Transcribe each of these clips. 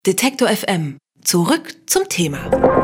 Detektor FM. Zurück zum Thema.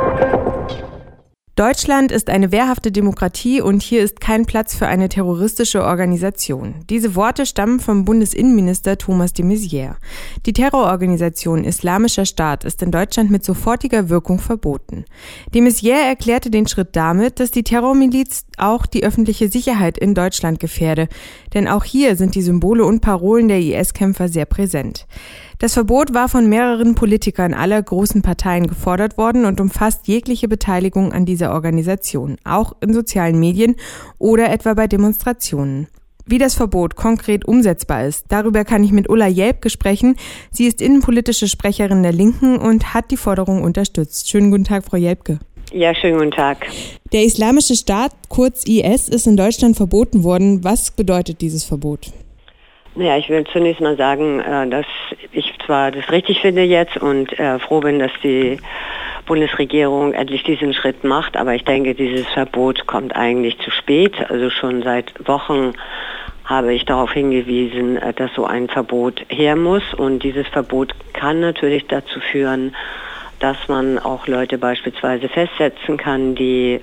Deutschland ist eine wehrhafte Demokratie und hier ist kein Platz für eine terroristische Organisation. Diese Worte stammen vom Bundesinnenminister Thomas de Maizière. Die Terrororganisation Islamischer Staat ist in Deutschland mit sofortiger Wirkung verboten. De Maizière erklärte den Schritt damit, dass die Terrormiliz auch die öffentliche Sicherheit in Deutschland gefährde. Denn auch hier sind die Symbole und Parolen der IS-Kämpfer sehr präsent. Das Verbot war von mehreren Politikern aller großen Parteien gefordert worden und umfasst jegliche Beteiligung an dieser Organisation, auch in sozialen Medien oder etwa bei Demonstrationen. Wie das Verbot konkret umsetzbar ist, darüber kann ich mit Ulla Jelpke sprechen. Sie ist innenpolitische Sprecherin der Linken und hat die Forderung unterstützt. Schönen guten Tag, Frau Jelpke. Ja, schönen guten Tag. Der Islamische Staat, kurz IS, ist in Deutschland verboten worden. Was bedeutet dieses Verbot? Naja, ich will zunächst mal sagen, dass ich zwar das richtig finde jetzt und froh bin, dass die Bundesregierung endlich diesen Schritt macht, aber ich denke, dieses Verbot kommt eigentlich zu spät. Also schon seit Wochen habe ich darauf hingewiesen, dass so ein Verbot her muss, und dieses Verbot kann natürlich dazu führen, dass man auch Leute beispielsweise festsetzen kann, die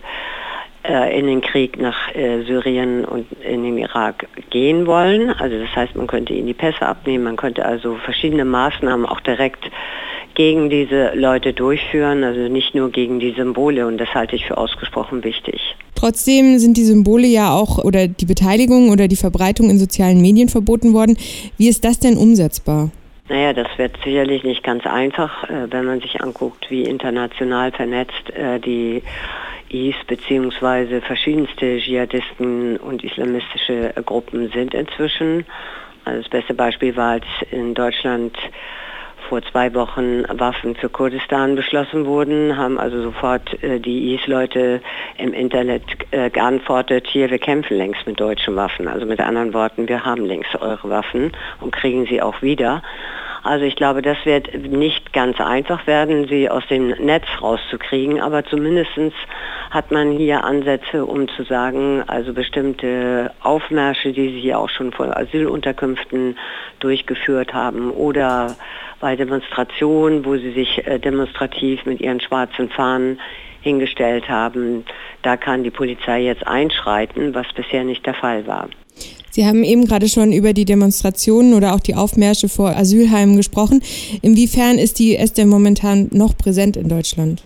in den Krieg nach Syrien und in den Irak gehen wollen. Also das heißt, man könnte ihnen die Pässe abnehmen, man könnte also verschiedene Maßnahmen auch direkt gegen diese Leute durchführen, also nicht nur gegen die Symbole, und das halte ich für ausgesprochen wichtig. Trotzdem sind die Symbole ja auch oder die Beteiligung oder die Verbreitung in sozialen Medien verboten worden. Wie ist das denn umsetzbar? Naja, das wird sicherlich nicht ganz einfach, wenn man sich anguckt, wie international vernetzt die IS bzw. verschiedenste Dschihadisten und islamistische Gruppen sind inzwischen. Also das beste Beispiel war, als in Deutschland vor 2 Wochen Waffen für Kurdistan beschlossen wurden, haben also sofort die IS-Leute im Internet geantwortet, hier, wir kämpfen längst mit deutschen Waffen. Also mit anderen Worten, wir haben längst eure Waffen und kriegen sie auch wieder. Also ich glaube, das wird nicht ganz einfach werden, sie aus dem Netz rauszukriegen, aber zumindest hat man hier Ansätze, um zu sagen, also bestimmte Aufmärsche, die sie ja auch schon vor Asylunterkünften durchgeführt haben oder bei Demonstrationen, wo sie sich demonstrativ mit ihren schwarzen Fahnen hingestellt haben, da kann die Polizei jetzt einschreiten, was bisher nicht der Fall war. Sie haben eben gerade schon über die Demonstrationen oder auch die Aufmärsche vor Asylheimen gesprochen. Inwiefern ist die IS denn momentan noch präsent in Deutschland?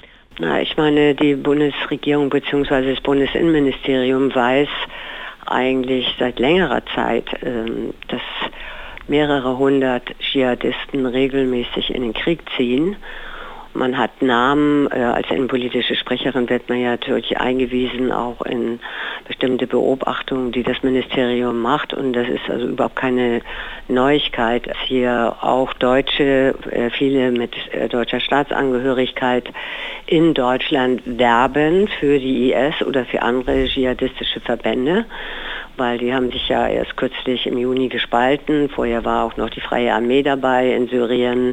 Na, ich meine, die Bundesregierung bzw. das Bundesinnenministerium weiß eigentlich seit längerer Zeit, dass mehrere hundert Dschihadisten regelmäßig in den Krieg ziehen. Man hat Namen, als innenpolitische Sprecherin wird man ja natürlich eingewiesen, auch in bestimmte Beobachtungen, die das Ministerium macht. Und das ist also überhaupt keine Neuigkeit, dass hier auch Deutsche, viele mit deutscher Staatsangehörigkeit in Deutschland werben für die IS oder für andere dschihadistische Verbände. Weil die haben sich ja erst kürzlich im Juni gespalten. Vorher war auch noch die Freie Armee dabei in Syrien.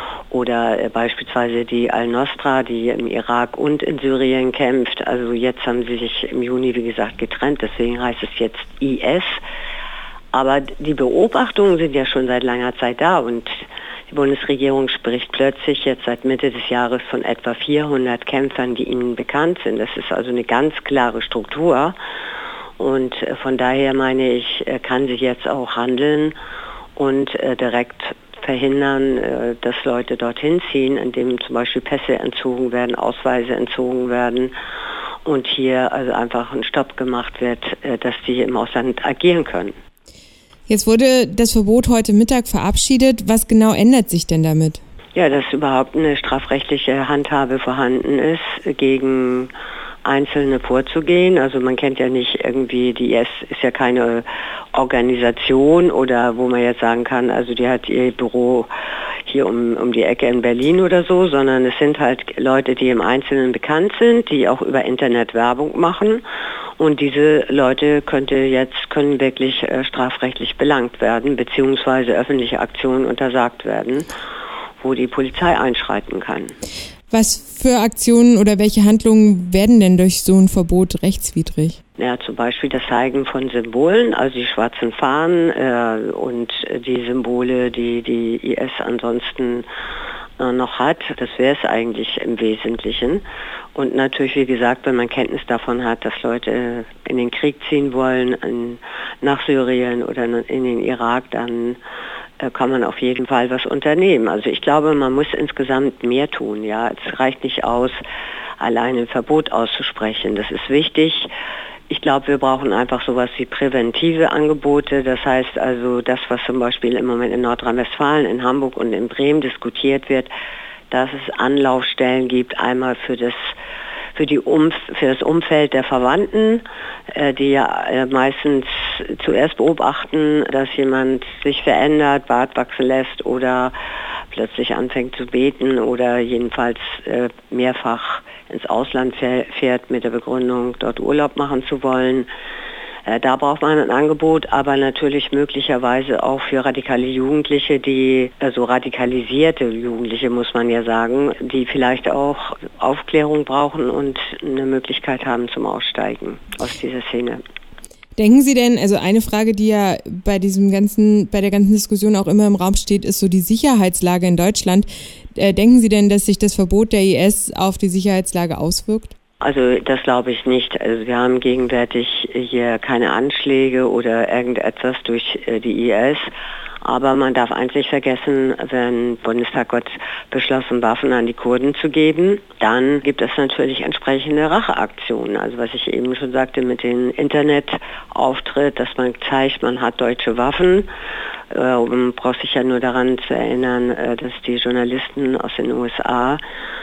Oder beispielsweise die Al-Nostra, die im Irak und in Syrien kämpft. Also jetzt haben sie sich im Juni, wie gesagt, getrennt. Deswegen heißt es jetzt IS. Aber die Beobachtungen sind ja schon seit langer Zeit da. Und die Bundesregierung spricht plötzlich jetzt seit Mitte des Jahres von etwa 400 Kämpfern, die ihnen bekannt sind. Das ist also eine ganz klare Struktur. Und von daher meine ich, kann sie jetzt auch handeln und direkt verhindern, dass Leute dorthin ziehen, indem zum Beispiel Pässe entzogen werden, Ausweise entzogen werden und hier also einfach ein Stopp gemacht wird, dass die im Ausland agieren können. Jetzt wurde das Verbot heute Mittag verabschiedet. Was genau ändert sich denn damit? Ja, dass überhaupt eine strafrechtliche Handhabe vorhanden ist, gegen Einzelne vorzugehen. Also man kennt ja nicht irgendwie, die IS ist ja keine Organisation oder wo man jetzt sagen kann, also die hat ihr Büro hier um die Ecke in Berlin oder so, sondern es sind halt Leute, die im Einzelnen bekannt sind, die auch über Internet Werbung machen, und diese Leute können wirklich strafrechtlich belangt werden, beziehungsweise öffentliche Aktionen untersagt werden, wo die Polizei einschreiten kann. Was für Aktionen oder welche Handlungen werden denn durch so ein Verbot rechtswidrig? Ja, zum Beispiel das Zeigen von Symbolen, also die schwarzen Fahnen und die Symbole, die IS ansonsten noch hat. Das wäre es eigentlich im Wesentlichen. Und natürlich, wie gesagt, wenn man Kenntnis davon hat, dass Leute in den Krieg ziehen wollen, nach Syrien oder in den Irak, dann kann man auf jeden Fall was unternehmen. Also ich glaube, man muss insgesamt mehr tun. Ja, es reicht nicht aus, alleine ein Verbot auszusprechen. Das ist wichtig. Ich glaube, wir brauchen einfach sowas wie präventive Angebote. Das heißt also, das, was zum Beispiel im Moment in Nordrhein-Westfalen, in Hamburg und in Bremen diskutiert wird, dass es Anlaufstellen gibt, einmal für das Umfeld der Verwandten, die ja meistens zuerst beobachten, dass jemand sich verändert, Bart wachsen lässt oder plötzlich anfängt zu beten oder jedenfalls mehrfach ins Ausland fährt mit der Begründung, dort Urlaub machen zu wollen. Da braucht man ein Angebot, aber natürlich möglicherweise auch für radikale Jugendliche, radikalisierte Jugendliche, muss man ja sagen, die vielleicht auch Aufklärung brauchen und eine Möglichkeit haben zum Aussteigen aus dieser Szene. Denken Sie denn, also eine Frage, die ja bei der ganzen Diskussion auch immer im Raum steht, ist so die Sicherheitslage in Deutschland. Denken Sie denn, dass sich das Verbot der IS auf die Sicherheitslage auswirkt? Also das glaube ich nicht. Also wir haben gegenwärtig hier keine Anschläge oder irgendetwas durch die IS. Aber man darf eins nicht vergessen, wenn Bundestag hat beschlossen, Waffen an die Kurden zu geben, dann gibt es natürlich entsprechende Racheaktionen. Also was ich eben schon sagte mit dem Internetauftritt, dass man zeigt, man hat deutsche Waffen. Man braucht sich ja nur daran zu erinnern, dass die Journalisten aus den USA,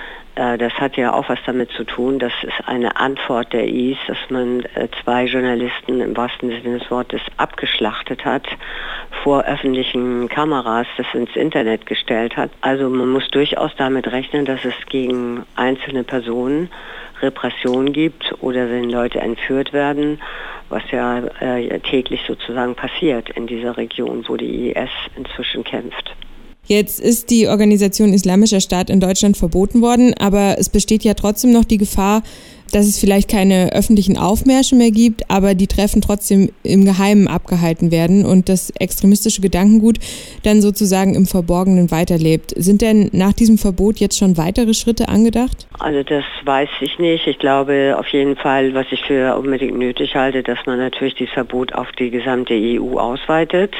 das hat ja auch was damit zu tun, das ist eine Antwort der IS, dass man 2 Journalisten im wahrsten Sinne des Wortes abgeschlachtet hat, vor öffentlichen Kameras das ins Internet gestellt hat. Also man muss durchaus damit rechnen, dass es gegen einzelne Personen Repression gibt oder wenn Leute entführt werden, was ja täglich sozusagen passiert in dieser Region, wo die IS inzwischen kämpft. Jetzt ist die Organisation Islamischer Staat in Deutschland verboten worden, aber es besteht ja trotzdem noch die Gefahr, dass es vielleicht keine öffentlichen Aufmärsche mehr gibt, aber die Treffen trotzdem im Geheimen abgehalten werden und das extremistische Gedankengut dann sozusagen im Verborgenen weiterlebt. Sind denn nach diesem Verbot jetzt schon weitere Schritte angedacht? Also das weiß ich nicht. Ich glaube auf jeden Fall, was ich für unbedingt nötig halte, dass man natürlich dieses Verbot auf die gesamte EU ausweitet.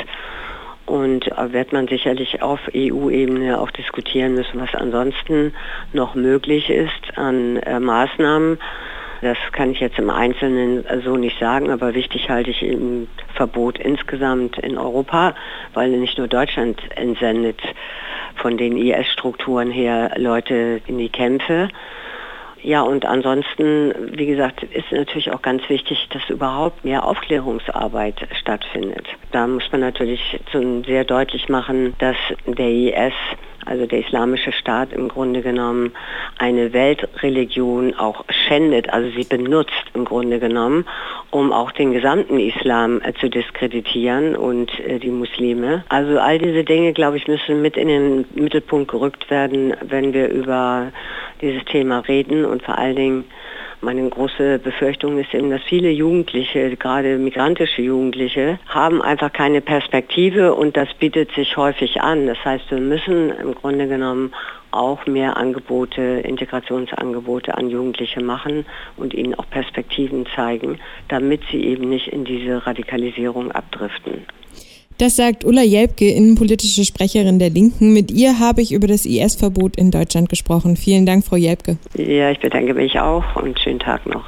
Und wird man sicherlich auf EU-Ebene auch diskutieren müssen, was ansonsten noch möglich ist an Maßnahmen. Das kann ich jetzt im Einzelnen so nicht sagen, aber wichtig halte ich im Verbot insgesamt in Europa, weil nicht nur Deutschland entsendet von den IS-Strukturen her Leute in die Kämpfe. Ja, und ansonsten, wie gesagt, ist natürlich auch ganz wichtig, dass überhaupt mehr Aufklärungsarbeit stattfindet. Da muss man natürlich sehr deutlich machen, dass der IS, also der Islamische Staat im Grunde genommen, eine Weltreligion auch schändet, also sie benutzt im Grunde genommen, um auch den gesamten Islam zu diskreditieren und die Muslime. Also all diese Dinge, glaube ich, müssen mit in den Mittelpunkt gerückt werden, wenn wir über dieses Thema reden und vor allen Dingen meine große Befürchtung ist eben, dass viele Jugendliche, gerade migrantische Jugendliche, haben einfach keine Perspektive und das bietet sich häufig an. Das heißt, wir müssen im Grunde genommen auch mehr Angebote, Integrationsangebote an Jugendliche machen und ihnen auch Perspektiven zeigen, damit sie eben nicht in diese Radikalisierung abdriften. Das sagt Ulla Jelpke, innenpolitische Sprecherin der Linken. Mit ihr habe ich über das IS-Verbot in Deutschland gesprochen. Vielen Dank, Frau Jelpke. Ja, ich bedanke mich auch und schönen Tag noch.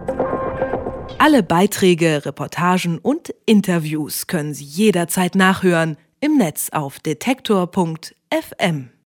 Alle Beiträge, Reportagen und Interviews können Sie jederzeit nachhören im Netz auf detektor.fm.